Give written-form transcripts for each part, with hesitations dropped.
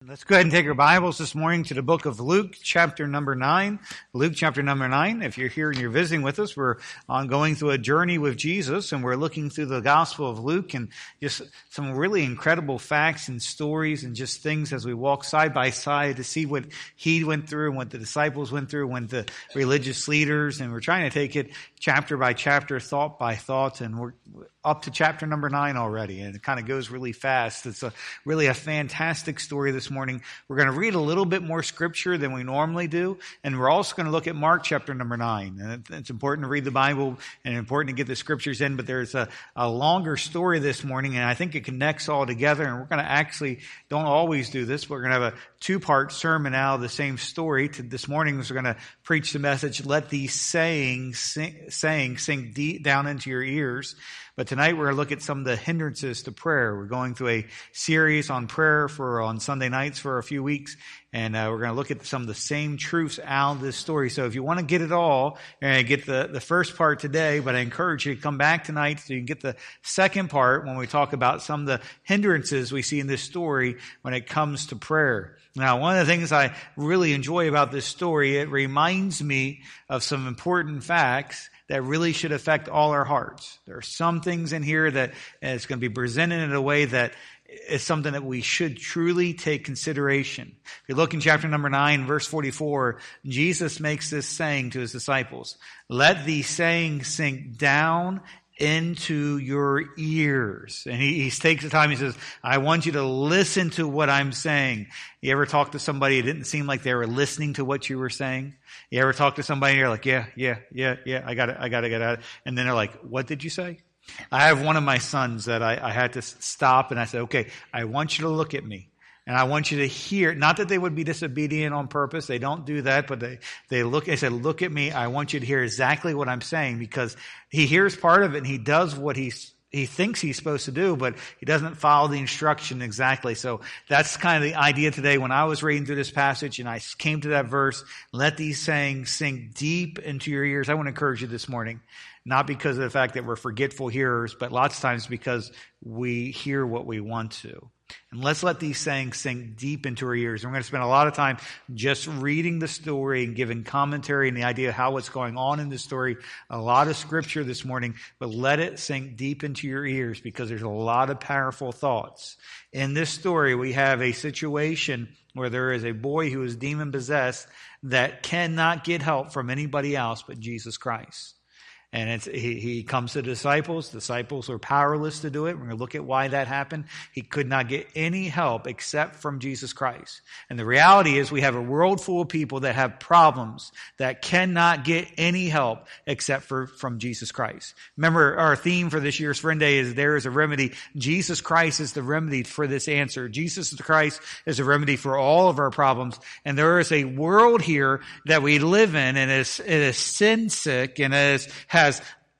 Let's go ahead and take our Bibles this morning to the book of Luke, chapter number 9. Luke, chapter number 9. If you're here and you're visiting with us, we're going through a journey with Jesus, and we're looking through the Gospel of Luke and just some really incredible facts and stories and just things as we walk side by side to see what he went through and what the disciples went through, and the religious leaders. And we're trying to take it chapter by chapter, thought by thought, and we're up to chapter number 9 already, and it kind of goes really fast. It's really a fantastic story this morning. We're going to read a little bit more scripture than we normally do, and we're also going to look at Mark chapter number 9. And it's important to read the Bible and important to get the scriptures in, but there's a longer story this morning, and I think it connects all together, and we're going to actually, don't always do this, but we're going to have a two-part sermon out of the same story. This morning, we're going to preach the message, let these sayings sink deep down into your ears. But tonight we're going to look at some of the hindrances to prayer. We're going through a series on prayer on Sunday nights for a few weeks, and we're going to look at some of the same truths out of this story. So if you want to get it all, you're going to get the first part today, but I encourage you to come back tonight so you can get the second part when we talk about some of the hindrances we see in this story when it comes to prayer. Now, one of the things I really enjoy about this story, it reminds me of some important facts that really should affect all our hearts. There are some things in here that is going to be presented in a way that is something that we should truly take consideration. If you look in chapter number 9, verse 44, Jesus makes this saying to his disciples, let these sayings sink down into your ears. And he takes the time, he says, I want you to listen to what I'm saying. You ever talk to somebody, it didn't seem like they were listening to what you were saying? You ever talk to somebody and you're like, yeah, I got it. And then they're like, what did you say? I have one of my sons that I had to stop, and I said, okay, I want you to look at me. And I want you to hear, not that they would be disobedient on purpose. They don't do that, but they said, look at me. I want you to hear exactly what I'm saying, because he hears part of it and he does what he thinks he's supposed to do, but he doesn't follow the instruction exactly. So that's kind of the idea today. When I was reading through this passage and I came to that verse, let these sayings sink deep into your ears. I want to encourage you this morning, not because of the fact that we're forgetful hearers, but lots of times because we hear what we want to. And let's let these sayings sink deep into our ears. And we're going to spend a lot of time just reading the story and giving commentary and the idea of how what's going on in the story. A lot of scripture this morning, but let it sink deep into your ears, because there's a lot of powerful thoughts. In this story, we have a situation where there is a boy who is demon possessed that cannot get help from anybody else but Jesus Christ. And he comes to the disciples. Disciples are powerless to do it. We're going to look at why that happened. He could not get any help except from Jesus Christ. And the reality is we have a world full of people that have problems that cannot get any help except from Jesus Christ. Remember, our theme for this year's Friend Day is there is a remedy. Jesus Christ is the remedy for this answer. Jesus Christ is a remedy for all of our problems. And there is a world here that we live in, and it is sin sick, and has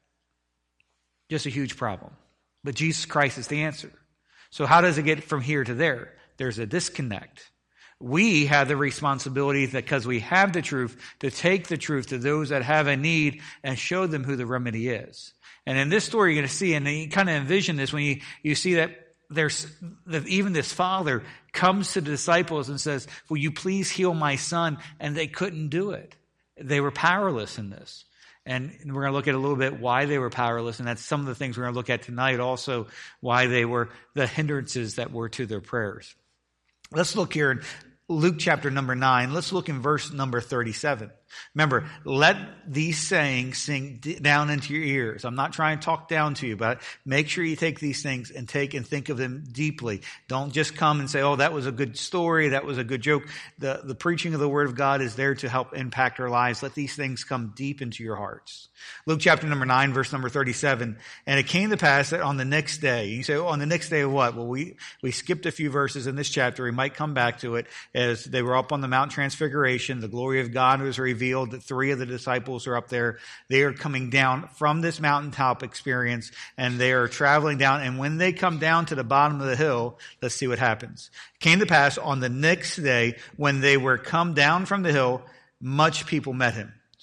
just a huge problem. But Jesus Christ is the answer. So how does it get from here to there? There's a disconnect. We have the responsibility, that because we have the truth, to take the truth to those that have a need and show them who the remedy is. And in this story, you're going to see, and you kind of envision this when you see that even this father comes to the disciples and says, will you please heal my son? And they couldn't do it. They were powerless in this. And we're going to look at a little bit why they were powerless. And that's some of the things we're going to look at tonight. Also, why they were the hindrances that were to their prayers. Let's look here in Luke chapter number 9. Let's look in verse number 37. Remember, let these sayings sink down into your ears. I'm not trying to talk down to you, but make sure you take these things and think of them deeply. Don't just come and say, oh, that was a good story, that was a good joke. The preaching of the Word of God is there to help impact our lives. Let these things come deep into your hearts. Luke chapter number 9, verse number 37. And it came to pass that on the next day, you say, oh, on the next day of what? Well, we skipped a few verses in this chapter. We might come back to it. As they were up on the Mount Transfiguration, the glory of God was revealed. That 3 of the disciples are up there. They are coming down from this mountaintop experience, and they are traveling down. And when they come down to the bottom of the hill, let's see what happens. It came to pass on the next day, when they were come down from the hill, much people met him.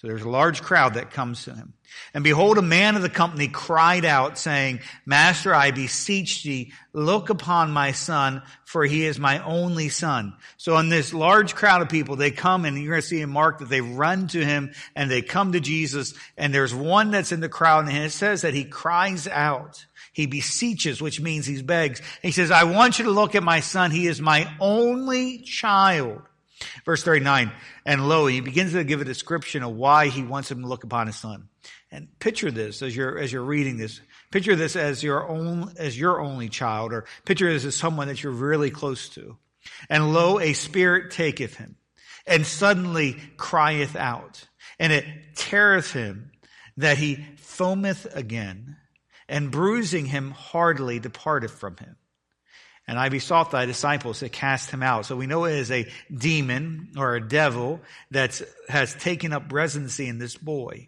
So there's a large crowd that comes to him. And behold, a man of the company cried out, saying, Master, I beseech thee, look upon my son, for he is my only son. So in this large crowd of people, they come, and you're going to see in Mark that they run to him, and they come to Jesus, and there's one that's in the crowd, and it says that he cries out. He beseeches, which means he begs. He says, I want you to look at my son. He is my only child. Verse 39, and lo, he begins to give a description of why he wants him to look upon his son. And picture this as you're reading this. Picture this as your only child, or picture this as someone that you're really close to. And lo, a spirit taketh him, and suddenly crieth out, and it teareth him, that he foameth again, and bruising him hardly departeth from him. And I besought thy disciples to cast him out. So we know it is a demon or a devil that has taken up residency in this boy.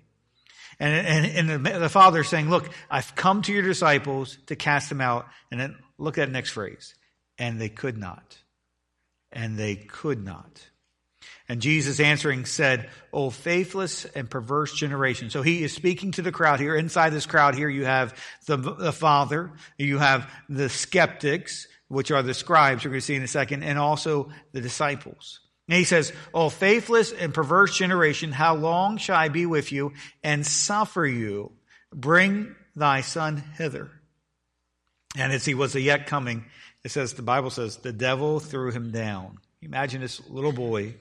And the father is saying, look, I've come to your disciples to cast him out. And then look at the next phrase. And they could not. And they could not. And Jesus answering said, O faithless and perverse generation. So he is speaking to the crowd here. Inside this crowd here, you have the father, you have the skeptics, which are the scribes, we're going to see in a second, and also the disciples. And he says, O faithless and perverse generation, how long shall I be with you and suffer you? Bring thy son hither. And as he was yet coming, the Bible says, the devil threw him down. Imagine this little boy.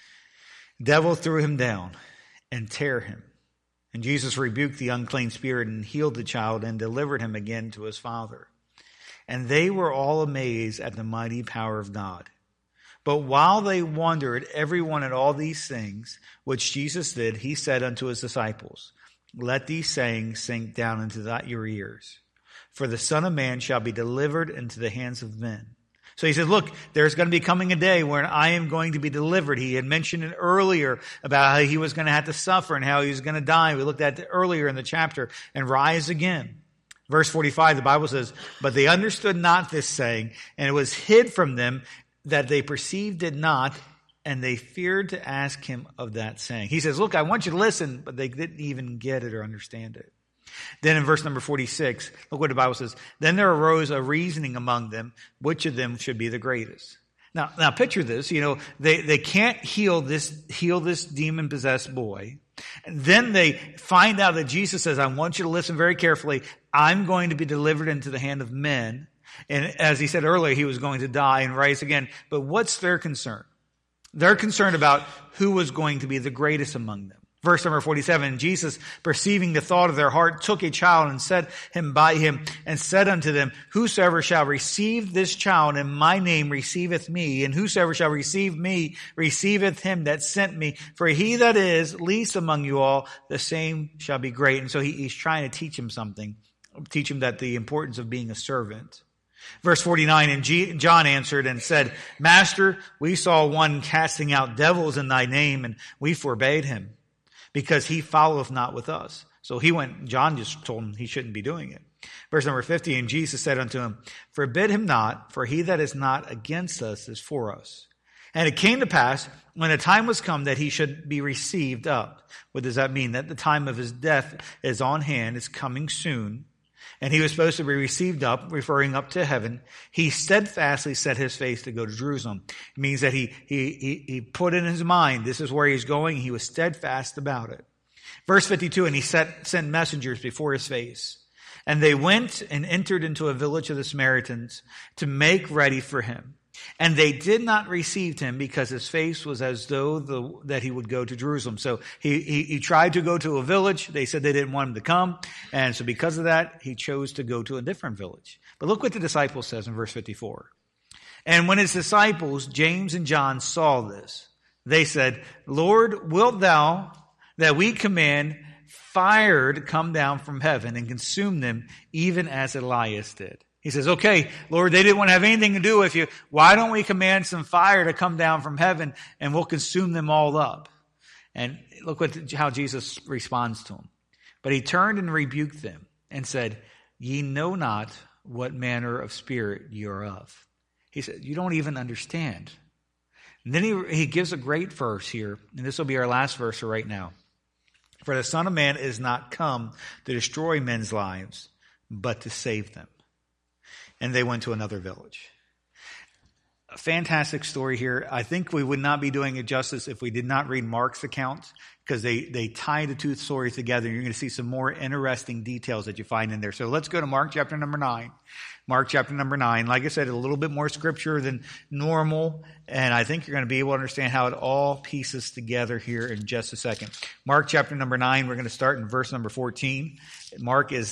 Devil threw him down and tear him. And Jesus rebuked the unclean spirit and healed the child and delivered him again to his father. And they were all amazed at the mighty power of God. But while they wondered, everyone at all these things which Jesus did, he said unto his disciples, Let these sayings sink down into your ears. For the Son of Man shall be delivered into the hands of men. So he said, look, there's going to be coming a day when I am going to be delivered. He had mentioned it earlier about how he was going to have to suffer and how he was going to die. We looked at it earlier in the chapter, and rise again. Verse 45, the Bible says, But they understood not this saying, and it was hid from them that they perceived it not, and they feared to ask him of that saying. He says, look, I want you to listen, but they didn't even get it or understand it. Then in verse number 46, look what the Bible says. Then there arose a reasoning among them, which of them should be the greatest. Now picture this, they can't heal this demon-possessed boy. And then they find out that Jesus says, I want you to listen very carefully. I'm going to be delivered into the hand of men. And as he said earlier, he was going to die and rise again. But what's their concern? They're concerned about who was going to be the greatest among them. Verse number 47, Jesus, perceiving the thought of their heart, took a child and set him by him and said unto them, Whosoever shall receive this child in my name receiveth me, and whosoever shall receive me receiveth him that sent me. For he that is least among you all, the same shall be great. And so he's trying to teach him something, teach him that the importance of being a servant. Verse 49, and John answered and said, Master, we saw one casting out devils in thy name, and we forbade him, because he followeth not with us. So John just told him he shouldn't be doing it. Verse number 50, and Jesus said unto him, Forbid him not, for he that is not against us is for us. And it came to pass, when the time was come that he should be received up. What does that mean? That the time of his death is on hand, is coming soon. And he was supposed to be received up, referring up to heaven. He steadfastly set his face to go to Jerusalem. It means that he put in his mind, this is where he's going. He was steadfast about it. Verse 52, and he sent messengers before his face. And they went and entered into a village of the Samaritans to make ready for him. And they did not receive him, because his face was as though that he would go to Jerusalem. So he tried to go to a village. They said they didn't want him to come. And so because of that, he chose to go to a different village. But look what the disciples says in verse 54. And when his disciples, James and John, saw this, they said, Lord, wilt thou that we command fire to come down from heaven and consume them, even as Elias did? He says, okay, Lord, they didn't want to have anything to do with you. Why don't we command some fire to come down from heaven and we'll consume them all up? And look how Jesus responds to them. But he turned and rebuked them and said, Ye know not what manner of spirit you are of. He said, you don't even understand. And then he gives a great verse here, and this will be our last verse for right now. For the Son of Man is not come to destroy men's lives, but to save them. And they went to another village. A fantastic story here. I think we would not be doing it justice if we did not read Mark's account, because they tie the two stories together. You're going to see some more interesting details that you find in there. So let's go to Mark chapter number 9. Mark chapter number 9. Like I said, a little bit more scripture than normal, and I think you're going to be able to understand how it all pieces together here in just a second. Mark chapter number 9, we're going to start in verse number 14. Mark is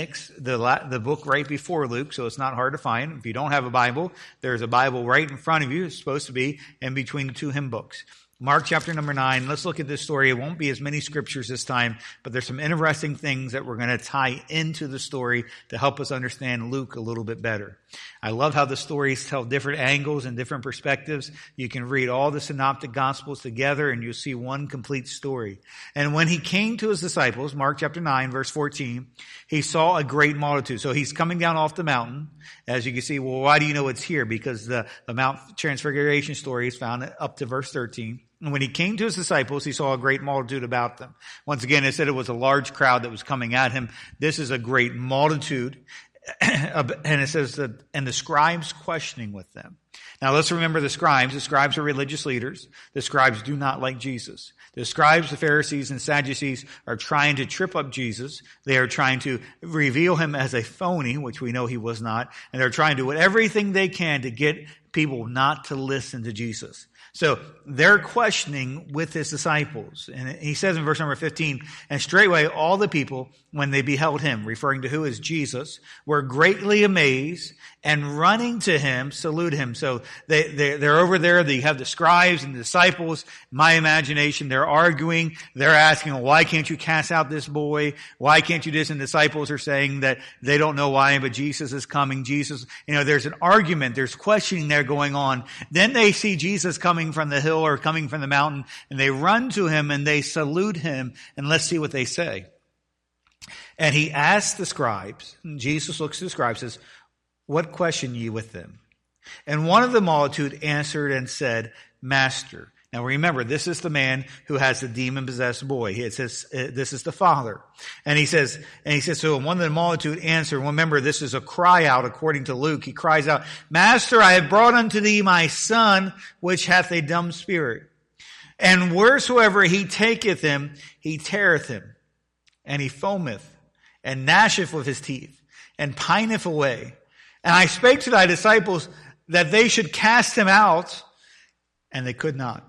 the book right before Luke, so it's not hard to find. If you don't have a Bible, there's a Bible right in front of you. It's supposed to be in between the two hymn books. Mark chapter number 9, let's look at this story. It won't be as many scriptures this time, but there's some interesting things that we're going to tie into the story to help us understand Luke a little bit better. I love how the stories tell different angles and different perspectives. You can read all the synoptic gospels together and you'll see one complete story. And when he came to his disciples, Mark chapter 9, verse 14, he saw a great multitude. So he's coming down off the mountain. As you can see, well, why do you know it's here? Because the Mount Transfiguration story is found up to verse 13. And when he came to his disciples, he saw a great multitude about them. Once again, it said it was a large crowd that was coming at him. This is a great multitude. And it says that, and the scribes questioning with them. Now let's remember the scribes. The scribes are religious leaders. The scribes do not like Jesus. The scribes, the Pharisees, and Sadducees are trying to trip up Jesus. They are trying to reveal him as a phony, which we know he was not. And they're trying to do everything they can to get people not to listen to Jesus. So they're questioning with his disciples. And he says in verse number 15, and straightway all the people, when they beheld him, referring to who is Jesus, were greatly amazed and running to him, salute him. So they're over there. They have the scribes and the disciples. My imagination, they're arguing. They're asking, well, why can't you cast out this boy? Why can't you do this? And disciples are saying that they don't know why, but Jesus is coming. Jesus, there's an argument. There's questioning there going on. Then they see Jesus coming from the hill or coming from the mountain, and they run to him and they salute him. And let's see what they say. And he asked the scribes, and Jesus looks to the scribes and says, what question ye with them? And one of the multitude answered and said, Master. Now remember, this is the man who has the demon-possessed boy. It says, this is the father. And he says, so one of the multitude answered, remember, this is a cry out according to Luke. He cries out, Master, I have brought unto thee my son, which hath a dumb spirit. And wheresoever he taketh him, he teareth him. And he foameth, and gnasheth with his teeth, and pineth away. And I spake to thy disciples that they should cast him out, and they could not.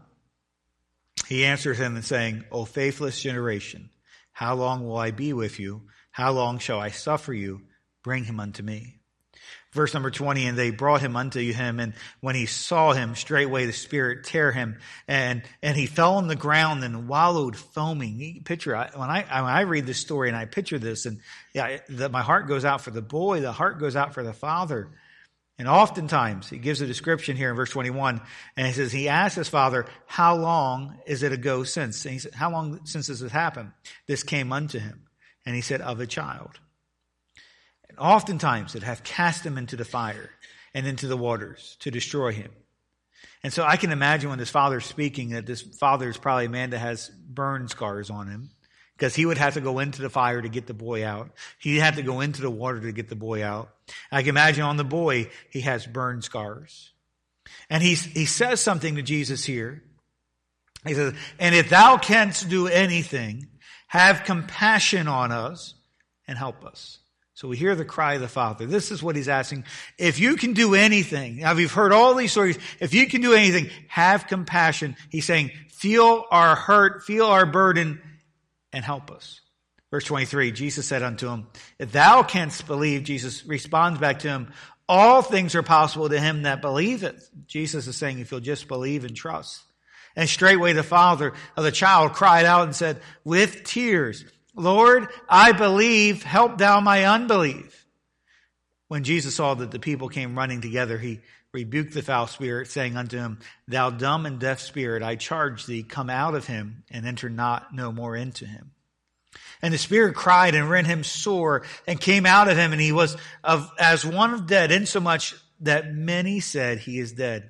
He answered him and saying, O faithless generation, how long will I be with you? How long shall I suffer you? Bring him unto me. Verse number 20, and they brought him unto him, and when he saw him, straightway the spirit tear him, and he fell on the ground and wallowed foaming. Picture, when I read this story and I picture this, and my heart goes out for the boy, the heart goes out for the father. And oftentimes, he gives a description here in verse 21, and he says, he asked his father, how long is it ago since? And he said, how long since this has happened? This came unto him. And he said, of a child. And oftentimes, it hath cast him into the fire and into the waters to destroy him. And so I can imagine when this father's speaking that this father is probably a man that has burn scars on him, because he would have to go into the fire to get the boy out. He'd have to go into the water to get the boy out. I can imagine on the boy, he has burn scars. And he says something to Jesus here. He says, and if thou canst do anything, have compassion on us and help us. So we hear the cry of the Father. This is what he's asking. If you can do anything, now we've heard all these stories, if you can do anything, have compassion. He's saying, feel our hurt, feel our burden, and help us. Verse 23, Jesus said unto him, if thou canst believe, Jesus responds back to him, all things are possible to him that believeth. Jesus is saying, if you'll just believe and trust. And straightway the father of the child cried out and said, with tears, Lord, I believe, help thou my unbelief. When Jesus saw that the people came running together, he rebuked the foul spirit, saying unto him, thou dumb and deaf spirit, I charge thee, come out of him, and enter not no more into him. And the spirit cried and rent him sore, and came out of him, and he was as one of dead, insomuch that many said, he is dead.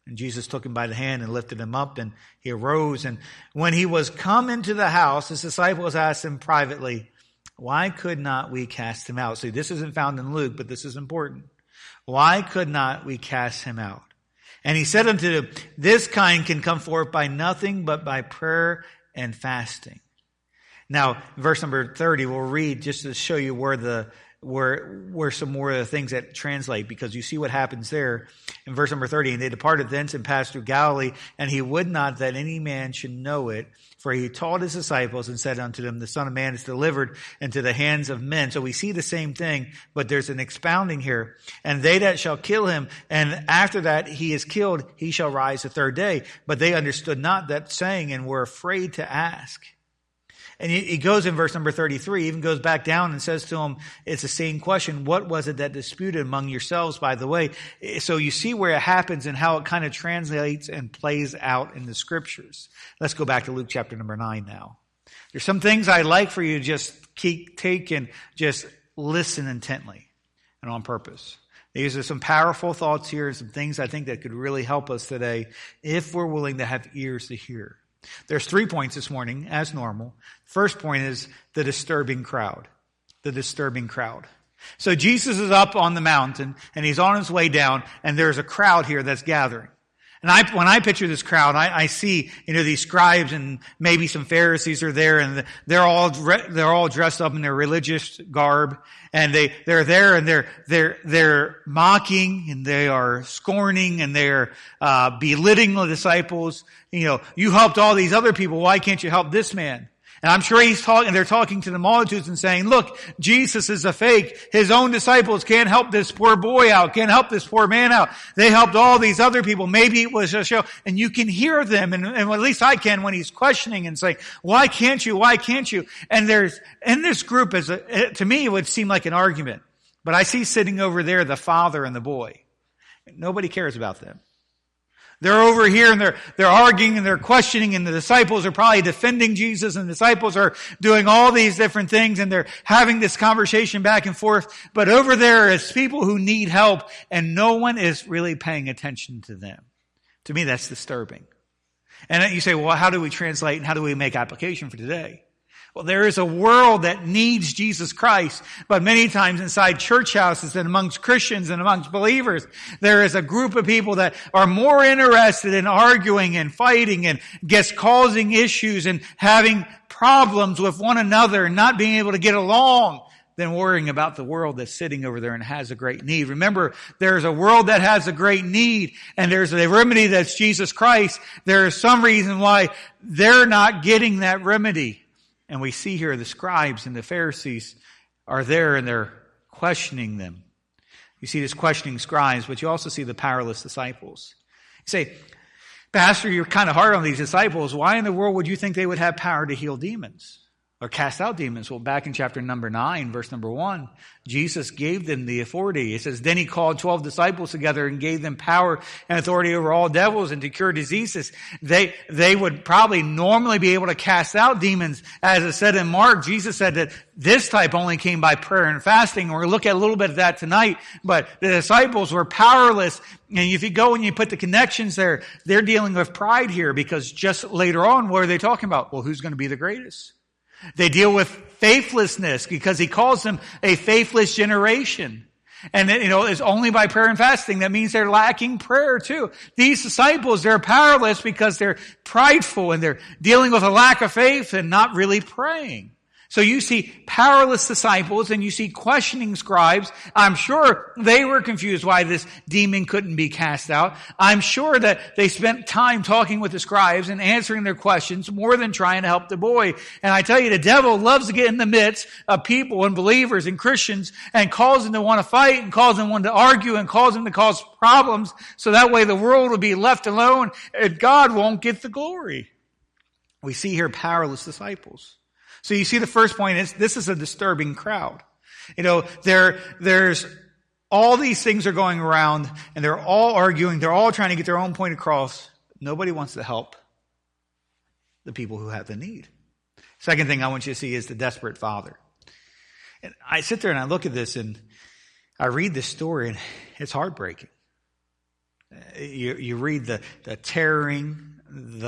And Jesus took him by the hand and lifted him up, and he arose. And when he was come into the house, his disciples asked him privately, why could not we cast him out? See, this isn't found in Luke, but this is important. Why could not we cast him out? And he said unto them, this kind can come forth by nothing but by prayer and fasting. Now, verse number 30, we'll read just to show you where some more of the things that translate, because you see what happens there. In verse number 30, and they departed thence and passed through Galilee, and he would not that any man should know it, for he taught his disciples and said unto them, the Son of Man is delivered into the hands of men. So we see the same thing, but there's an expounding here. And they that shall kill him, and after that he is killed, he shall rise the third day. But they understood not that saying, and were afraid to ask. And he goes in verse number 33, even goes back down and says to them, it's the same question. What was it that disputed among yourselves by the way? So you see where it happens and how it kind of translates and plays out in the scriptures. Let's go back to Luke chapter number 9 now. There's some things I'd like for you to just take and just listen intently and on purpose. These are some powerful thoughts here, some things I think that could really help us today if we're willing to have ears to hear. There's 3 points this morning, as normal. First point is the disturbing crowd. The disturbing crowd. So Jesus is up on the mountain, and he's on his way down, and there's a crowd here that's gathering. And when I picture this crowd, I see, these scribes and maybe some Pharisees are there, and they're all dressed up in their religious garb, and they're there, and they're mocking, and they are scorning, and they're belittling the disciples. You helped all these other people. Why can't you help this man? And I'm sure they're talking to the multitudes and saying, look, Jesus is a fake. His own disciples can't help this poor boy out, can't help this poor man out. They helped all these other people. Maybe it was a show. And you can hear them, and at least I can, when he's questioning and saying, why can't you? Why can't you? And in this group, to me, it would seem like an argument. But I see sitting over there the father and the boy. Nobody cares about them. They're over here and they're arguing and they're questioning, and the disciples are probably defending Jesus, and the disciples are doing all these different things, and they're having this conversation back and forth. But over there is people who need help, and no one is really paying attention to them. To me, that's disturbing. And you say, well, how do we translate and how do we make application for today? Well, there is a world that needs Jesus Christ, but many times inside church houses and amongst Christians and amongst believers, there is a group of people that are more interested in arguing and fighting and causing issues and having problems with one another and not being able to get along than worrying about the world that's sitting over there and has a great need. Remember, there's a world that has a great need, and there's a remedy that's Jesus Christ. There is some reason why they're not getting that remedy. And we see here the scribes and the Pharisees are there, and they're questioning them. You see this questioning scribes, but you also see the powerless disciples. You say, Pastor, you're kind of hard on these disciples. Why in the world would you think they would have power to heal demons or cast out demons? Well, back in chapter number 9, verse number 1, Jesus gave them the authority. It says, then he called 12 disciples together and gave them power and authority over all devils and to cure diseases. They would probably normally be able to cast out demons. As it said in Mark, Jesus said that this type only came by prayer and fasting. We're going to look at a little bit of that tonight. But the disciples were powerless. And if you go and you put the connections there, they're dealing with pride here, because just later on, what are they talking about? Well, who's going to be the greatest? They deal with faithlessness, because he calls them a faithless generation. And it's only by prayer and fasting. That means they're lacking prayer too. These disciples, they're powerless because they're prideful and they're dealing with a lack of faith and not really praying. So you see powerless disciples and you see questioning scribes. I'm sure they were confused why this demon couldn't be cast out. I'm sure that they spent time talking with the scribes and answering their questions more than trying to help the boy. And I tell you, the devil loves to get in the midst of people and believers and Christians and cause them to want to fight and cause them to argue and cause them to cause problems, so that way the world will be left alone and God won't get the glory. We see here powerless disciples. So you see, the first point is, this is a disturbing crowd. There's all these things are going around, and they're all arguing. They're all trying to get their own point across. Nobody wants to help the people who have the need. Second thing I want you to see is the desperate father. And I sit there and I look at this and I read this story, and it's heartbreaking. You read the tearing,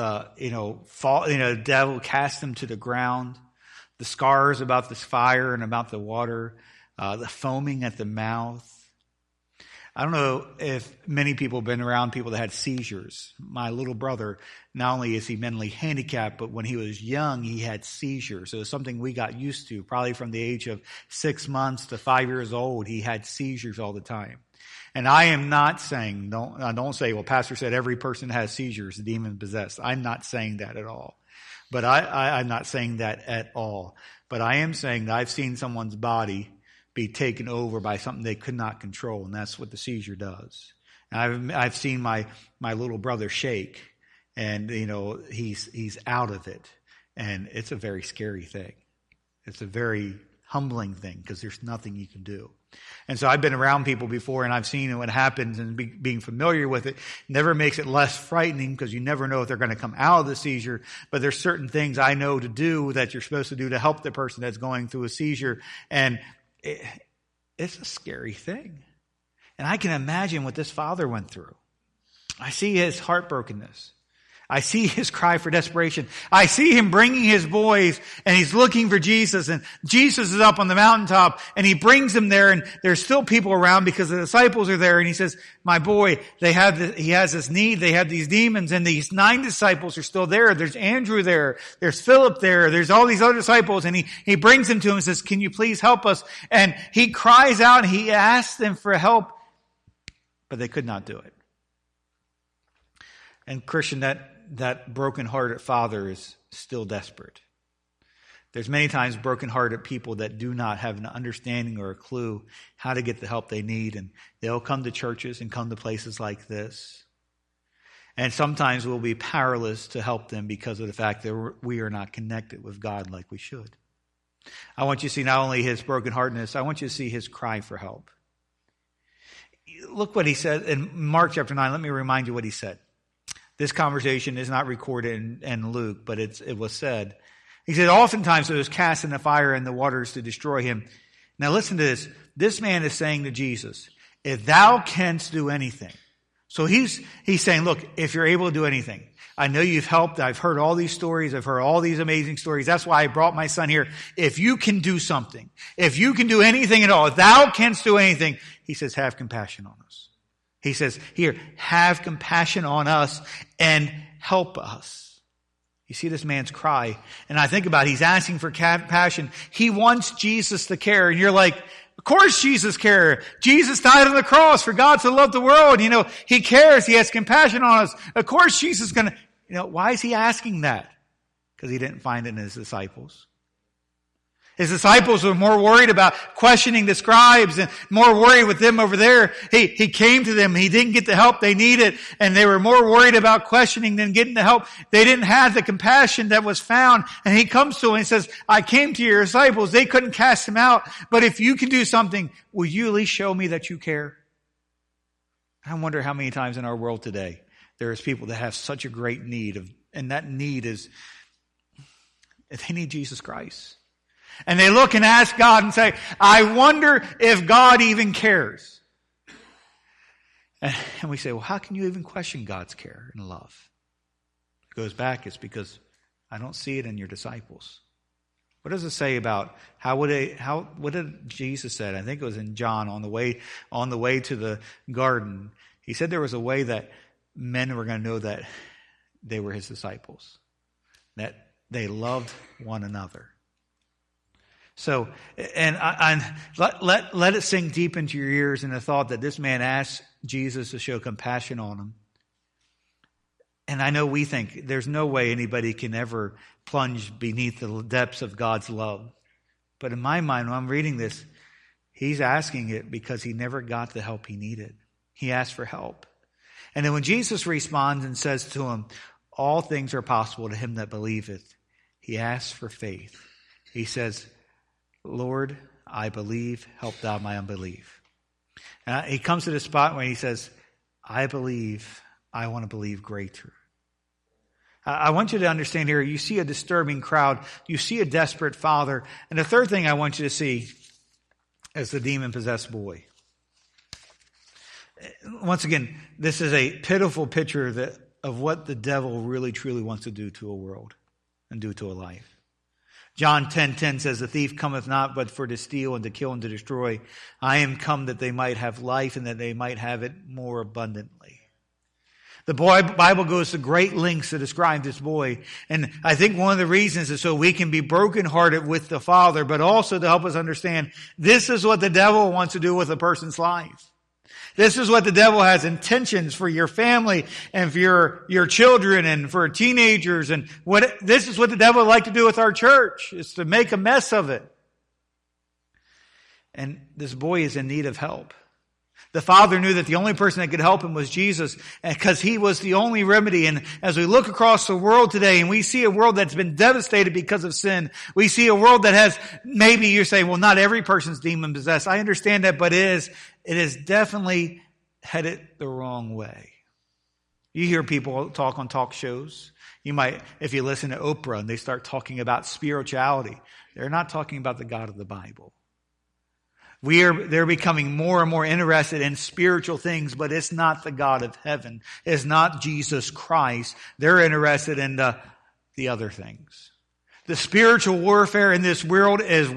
the devil cast him to the ground, the scars about this fire and about the water, the foaming at the mouth. I don't know if many people have been around people that had seizures. My little brother, not only is he mentally handicapped, but when he was young, he had seizures. It was something we got used to. Probably from the age of 6 months to 5 years old, he had seizures all the time. And I am not saying, don't say, well, Pastor said every person has seizures, demon possessed. I'm not saying that at all. But I'm not saying that at all. But I am saying that I've seen someone's body be taken over by something they could not control, and that's what the seizure does. And I've seen my little brother shake, and he's out of it, and it's a very scary thing. It's a very humbling thing because there's nothing you can do. And so I've been around people before, and I've seen what happens, and being familiar with it never makes it less frightening because you never know if they're going to come out of the seizure. But there's certain things I know to do that you're supposed to do to help the person that's going through a seizure, and it's a scary thing. And I can imagine what this father went through. I see his heartbrokenness. I see his cry for desperation. I see him bringing his boys, and he's looking for Jesus, and Jesus is up on the mountaintop, and he brings them there, and there's still people around because the disciples are there, and he says, my boy, he has this need, they have these demons, and these 9 disciples are still there. There's Andrew there, there's Philip there, there's all these other disciples, and he brings them to him and says, can you please help us? And he cries out, and he asks them for help, but they could not do it. And Christian, that broken-hearted father is still desperate. There's many times broken-hearted people that do not have an understanding or a clue how to get the help they need, and they'll come to churches and come to places like this. And sometimes we'll be powerless to help them because of the fact that we are not connected with God like we should. I want you to see not only his brokenheartedness, I want you to see his cry for help. Look what he said in Mark chapter 9. Let me remind you what he said. This conversation is not recorded in Luke, but it was said. He said, oftentimes it was cast in the fire and the waters to destroy him. Now listen to this. This man is saying to Jesus, if thou canst do anything. So he's saying, look, if you're able to do anything. I know you've helped. I've heard all these stories. I've heard all these amazing stories. That's why I brought my son here. If you can do something, if you can do anything at all, if thou canst do anything, he says, have compassion on us. He says, here, have compassion on us and help us. You see this man's cry. And I think about it, he's asking for compassion. He wants Jesus to care. And you're like, of course Jesus cares. Jesus died on the cross for God to love the world. He cares. He has compassion on us. Of course Jesus is going to, why is he asking that? Because he didn't find it in his disciples. His disciples were more worried about questioning the scribes and more worried with them over there. He came to them. He didn't get the help they needed. And they were more worried about questioning than getting the help. They didn't have the compassion that was found. And he comes to them and says, I came to your disciples. They couldn't cast him out. But if you can do something, will you at least show me that you care? I wonder how many times in our world today there is people that have such a great need and that need is they need Jesus Christ. And they look and ask God and say, I wonder if God even cares. And we say, well, how can you even question God's care and love? It goes back, it's because I don't see it in your disciples. What does it say about what did Jesus said? I think it was in John on the way to the garden. He said there was a way that men were going to know that they were his disciples, that they loved one another. So, and let it sink deep into your ears in the thought that this man asked Jesus to show compassion on him. And I know we think there's no way anybody can ever plunge beneath the depths of God's love. But in my mind, when I'm reading this, he's asking it because he never got the help he needed. He asked for help. And then when Jesus responds and says to him, all things are possible to him that believeth, he asks for faith. He says, Lord, I believe, help thou my unbelief. And he comes to the spot where he says, I believe, I want to believe greater. I want you to understand here, you see a disturbing crowd, you see a desperate father, and the third thing I want you to see is the demon-possessed boy. Once again, this is a pitiful picture of what the devil really truly wants to do to a world and do to a life. John 10:10 says, "The thief cometh not but for to steal and to kill and to destroy. I am come that they might have life and that they might have it more abundantly." The Bible goes to great lengths to describe this boy. And I think one of the reasons is so we can be brokenhearted with the Father, but also to help us understand this is what the devil wants to do with a person's life. This is what the devil has intentions for your family and for your children and for teenagers. And this is what the devil would like to do with our church, is to make a mess of it. And this boy is in need of help. The father knew that the only person that could help him was Jesus, because he was the only remedy. And as we look across the world today and we see a world that's been devastated because of sin, we see a world that has, maybe you're saying, well, not every person's demon possessed. I understand that, but it is definitely headed the wrong way. You hear people talk on talk shows. You might, if you listen to Oprah and they start talking about spirituality, they're not talking about the God of the Bible. They're becoming more and more interested in spiritual things, but it's not the God of heaven. It's not Jesus Christ. They're interested in the other things. The spiritual warfare in this world is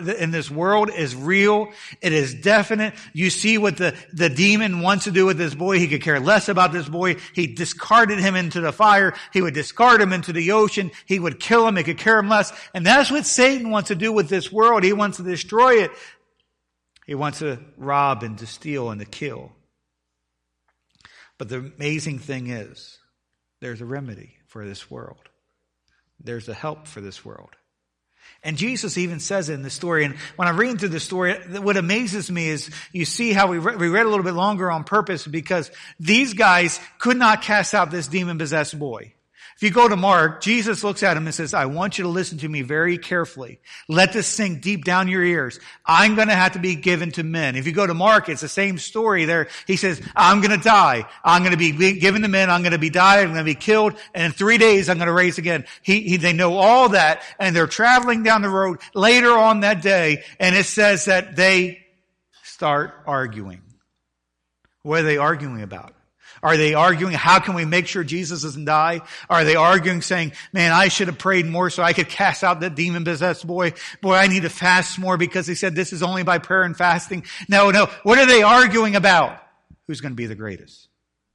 real. It is definite. You see what the demon wants to do with this boy. He could care less about this boy. He discarded him into the fire. He would discard him into the ocean. He would kill him. He could care him less. And that's what Satan wants to do with this world. He wants to destroy it. He wants to rob and to steal and to kill. But the amazing thing is, there's a remedy for this world. There's a help for this world. And Jesus even says it in the story. And when I'm reading through the story, what amazes me is you see how we read a little bit longer on purpose, because these guys could not cast out this demon-possessed boy. If you go to Mark, Jesus looks at him and says, "I want you to listen to me very carefully. Let this sink deep down your ears. I'm going to have to be given to men." If you go to Mark, it's the same story there. He says, "I'm going to die. I'm going to be given to men. I'm going to be died. I'm going to be killed. And in 3 days, I'm going to raise again." They know all that, and they're traveling down the road later on that day, and it says that they start arguing. What are they arguing about? Are they arguing, how can we make sure Jesus doesn't die? Are they arguing saying, man, I should have prayed more so I could cast out that demon-possessed boy. Boy, I need to fast more because he said this is only by prayer and fasting. No. What are they arguing about? Who's going to be the greatest?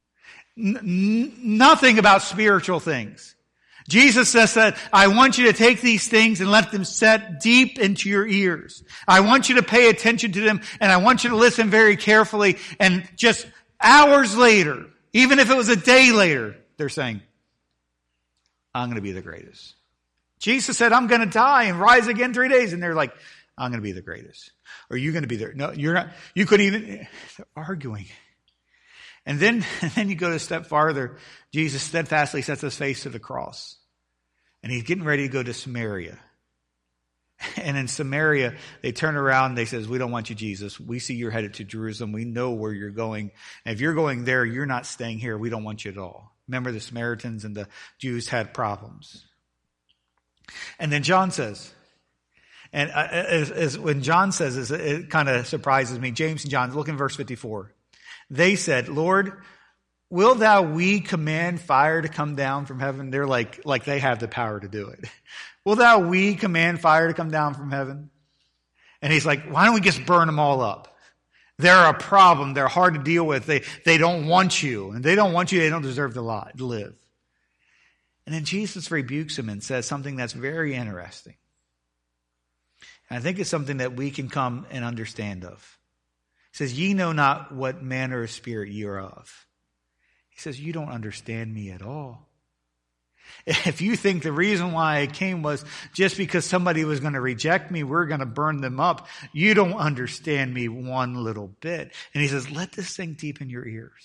Nothing about spiritual things. Jesus says that I want you to take these things and let them set deep into your ears. I want you to pay attention to them, and I want you to listen very carefully. And just hours later, even if it was a day later, they're saying, I'm going to be the greatest. Jesus said, I'm going to die and rise again 3 days. And they're like, I'm going to be the greatest. Or you're going to be there. No, you're not. You couldn't even. They're arguing. And then you go a step farther. Jesus steadfastly sets his face to the cross. And he's getting ready to go to Samaria. And in Samaria, they turn around and they says, we don't want you, Jesus. We see you're headed to Jerusalem. We know where you're going. And if you're going there, you're not staying here. We don't want you at all. Remember, the Samaritans and the Jews had problems. And then John says, and when John says this, it kind of surprises me. James and John, look in verse 54. They said, Lord, will we command fire to come down from heaven? They're like they have the power to do it. Will we command fire to come down from heaven? And he's like, why don't we just burn them all up? They're a problem. They're hard to deal with. They don't want you. And they don't want you. They don't deserve to live. And then Jesus rebukes him and says something that's very interesting. And I think it's something that we can come and understand of. He says, ye know not what manner of spirit ye are of. He says, you don't understand me at all. If you think the reason why I came was just because somebody was going to reject me, we're going to burn them up, you don't understand me one little bit. And he says, let this sink deep in your ears.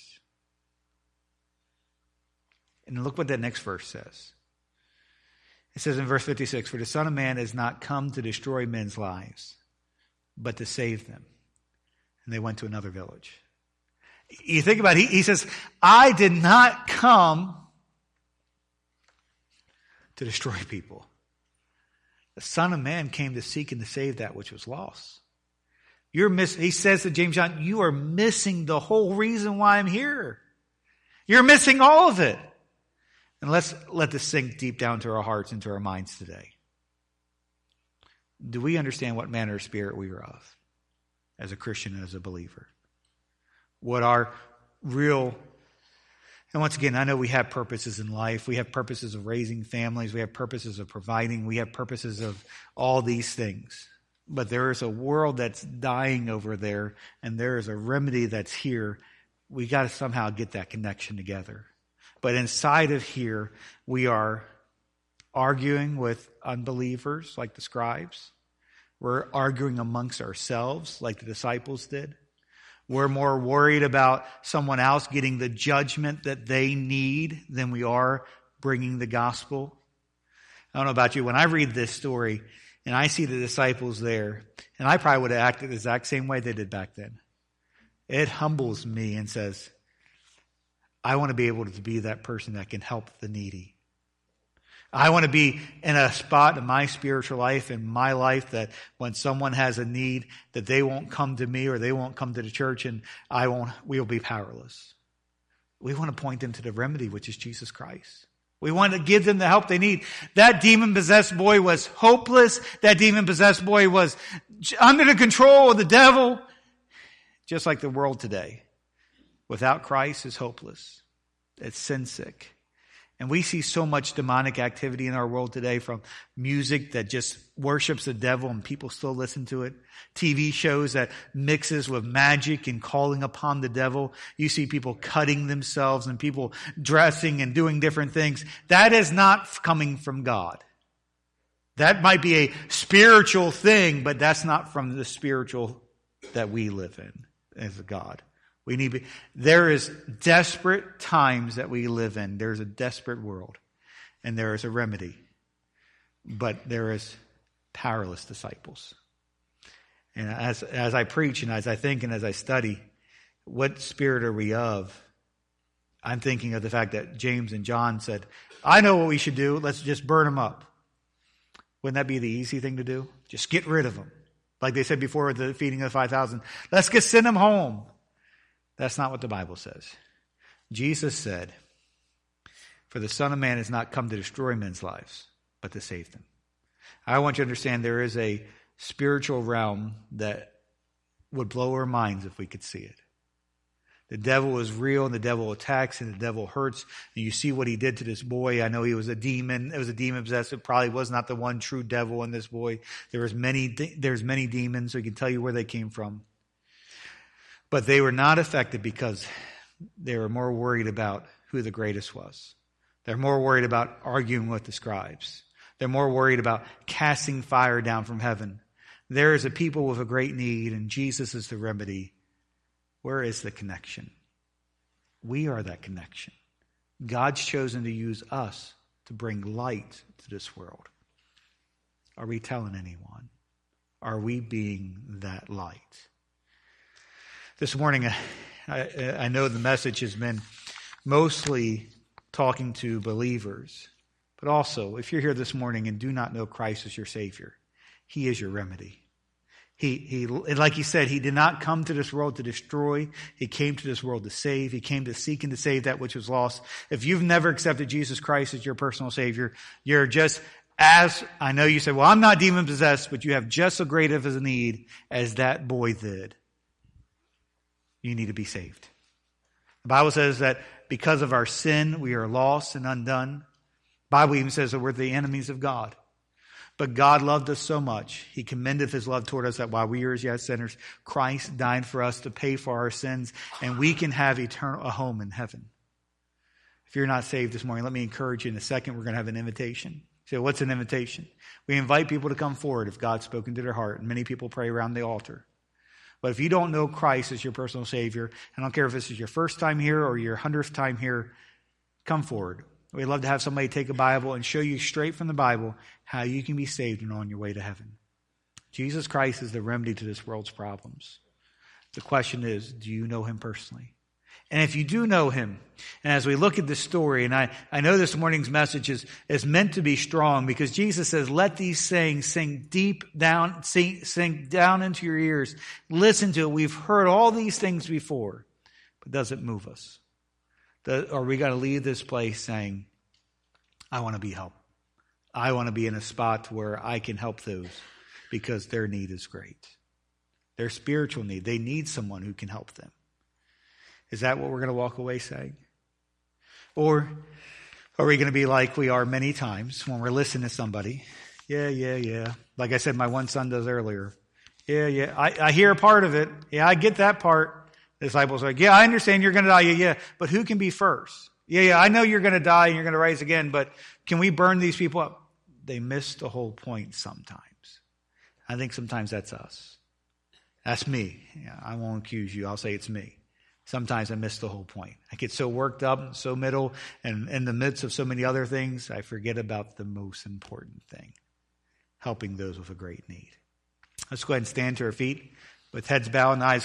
And look what that next verse says. It says in verse 56, for the Son of Man is not come to destroy men's lives, but to save them. And they went to another village. You think about it, he says, I did not come to destroy people. The Son of Man came to seek and to save that which was lost. He says to James John, you are missing the whole reason why I'm here. You're missing all of it. And let's let this sink deep down to our hearts and to our minds today. Do we understand what manner of spirit we are of as a Christian and as a believer? What our real... And once again, I know we have purposes in life. We have purposes of raising families. We have purposes of providing. We have purposes of all these things. But there is a world that's dying over there, and there is a remedy that's here. We got to somehow get that connection together. But inside of here, we are arguing with unbelievers like the scribes. We're arguing amongst ourselves like the disciples did. We're more worried about someone else getting the judgment that they need than we are bringing the gospel. I don't know about you. When I read this story and I see the disciples there, and I probably would have acted the exact same way they did back then, it humbles me and says, I want to be able to be that person that can help the needy. I want to be in a spot in my spiritual life, in my life, that when someone has a need, that they won't come to me or they won't come to the church and we will be powerless. We want to point them to the remedy, which is Jesus Christ. We want to give them the help they need. That demon-possessed boy was hopeless. That demon-possessed boy was under the control of the devil. Just like the world today. Without Christ is hopeless. It's sin sick. And we see so much demonic activity in our world today, from music that just worships the devil and people still listen to it. TV shows that mixes with magic and calling upon the devil. You see people cutting themselves and people dressing and doing different things. That is not coming from God. That might be a spiritual thing, but that's not from the spiritual that we live in as a God. There is desperate times that we live in. There's a desperate world. And there is a remedy. But there is powerless disciples. And as I preach and as I think and as I study, what spirit are we of? I'm thinking of the fact that James and John said, I know what we should do. Let's just burn them up. Wouldn't that be the easy thing to do? Just get rid of them. Like they said before with the feeding of the 5,000. Let's just send them home. That's not what the Bible says. Jesus said, for the Son of Man has not come to destroy men's lives, but to save them. I want you to understand there is a spiritual realm that would blow our minds if we could see it. The devil is real, and the devil attacks, and the devil hurts. And you see what he did to this boy. I know he was a demon. It was a demon possessed. It probably was not the one true devil in this boy. There's many demons, so he can tell you where they came from. But they were not affected because they were more worried about who the greatest was. They're more worried about arguing with the scribes. They're more worried about casting fire down from heaven. There is a people with a great need, and Jesus is the remedy. Where is the connection? We are that connection. God's chosen to use us to bring light to this world. Are we telling anyone? Are we being that light? This morning, I know the message has been mostly talking to believers. But also, if you're here this morning and do not know Christ as your Savior, He is your remedy. He, like He said, He did not come to this world to destroy. He came to this world to save. He came to seek and to save that which was lost. If you've never accepted Jesus Christ as your personal Savior, you're just as, I know you say, well, I'm not demon-possessed, but you have just as great of a need as that boy did. You need to be saved. The Bible says that because of our sin, we are lost and undone. The Bible even says that we're the enemies of God. But God loved us so much, He commended His love toward us that while we were yet sinners, Christ died for us to pay for our sins, and we can have a home in heaven. If you're not saved this morning, let me encourage you. In a second, we're going to have an invitation. So what's an invitation? We invite people to come forward if God's spoken to their heart, and many people pray around the altar. But if you don't know Christ as your personal Savior, I don't care if this is your first time here or your 100th time here, come forward. We'd love to have somebody take a Bible and show you straight from the Bible how you can be saved and on your way to heaven. Jesus Christ is the remedy to this world's problems. The question is, do you know Him personally? And if you do know him, and as we look at this story, and I know this morning's message is meant to be strong because Jesus says, let these things sink down into your ears. Listen to it. We've heard all these things before, but does it move us? Or we got to leave this place saying, I want to be helped. I want to be in a spot where I can help those because their need is great. Their spiritual need. They need someone who can help them. Is that what we're going to walk away saying? Or are we going to be like we are many times when we're listening to somebody? Yeah. Like I said, my one son does earlier. Yeah. I hear a part of it. Yeah, I get that part. The disciples are like, yeah, I understand you're going to die. Yeah. But who can be first? Yeah, I know you're going to die and you're going to rise again, but can we burn these people up? They miss the whole point sometimes. I think sometimes that's us. That's me. Yeah, I won't accuse you. I'll say it's me. Sometimes I miss the whole point. I get so worked up, so middle, and in the midst of so many other things, I forget about the most important thing, helping those with a great need. Let's go ahead and stand to our feet with heads bowed and eyes